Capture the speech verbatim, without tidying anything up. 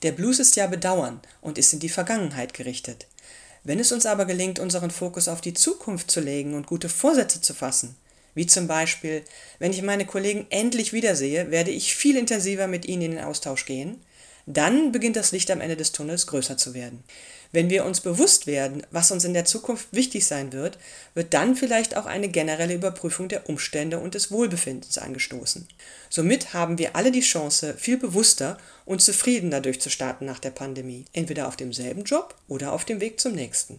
Der Blues ist ja Bedauern und ist in die Vergangenheit gerichtet. Wenn es uns aber gelingt, unseren Fokus auf die Zukunft zu legen und gute Vorsätze zu fassen, wie zum Beispiel, wenn ich meine Kollegen endlich wiedersehe, werde ich viel intensiver mit ihnen in den Austausch gehen, dann beginnt das Licht am Ende des Tunnels größer zu werden. Wenn wir uns bewusst werden, was uns in der Zukunft wichtig sein wird, wird dann vielleicht auch eine generelle Überprüfung der Umstände und des Wohlbefindens angestoßen. Somit haben wir alle die Chance, viel bewusster und zufriedener durchzustarten nach der Pandemie, entweder auf demselben Job oder auf dem Weg zum nächsten.